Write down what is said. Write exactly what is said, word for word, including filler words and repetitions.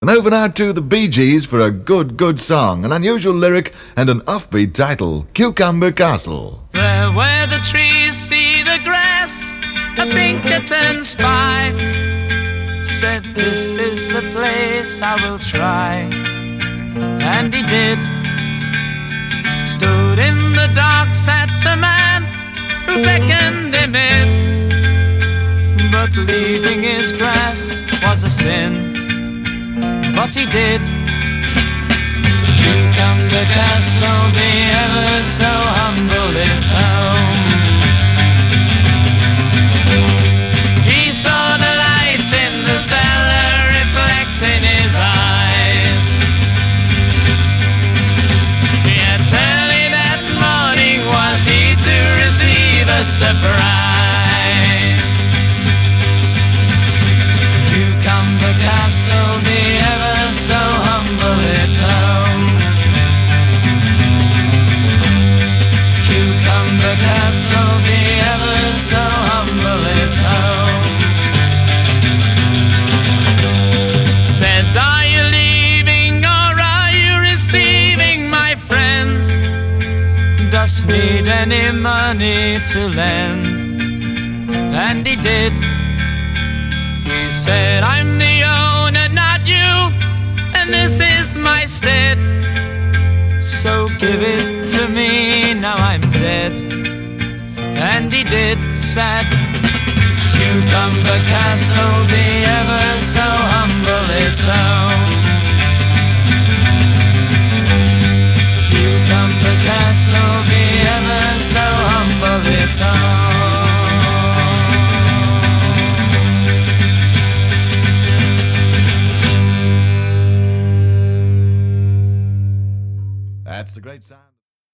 And over now to the Bee Gees for a good, good song, an unusual lyric and an offbeat title, Cucumber Castle. There where the trees see the grass, a Pinkerton spy said, "This is the place I will try." And he did. Stood in the dark, sat a man who beckoned him in, but leaving his grass was a sin. But he did. Cucumber Castle, be ever so humble, its home. He saw the light in the cellar reflecting his eyes. Yet early that morning was he to receive a surprise. Cucumber Castle, be ever so humble, its home. Cucumber Castle, be ever so humble, its home. Said, are you leaving or are you receiving, my friend? Dost need any money to lend? And he did. He said, I'm the owner, not you, and this is my stead. So give it to me, now I'm dead. And he did, said, Cucumber Castle, be ever so humble, its home. Cucumber Castle, be ever so humble, its home. That's the great sound.